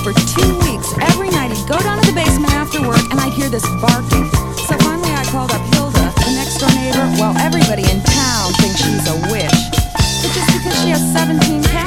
for 2 weeks. Every night he'd go down to the basement after work and I'd hear this barking. So finally I called up Hilda, the next door neighbor. Well, everybody in town thinks she's a witch. But just because she has 17 cats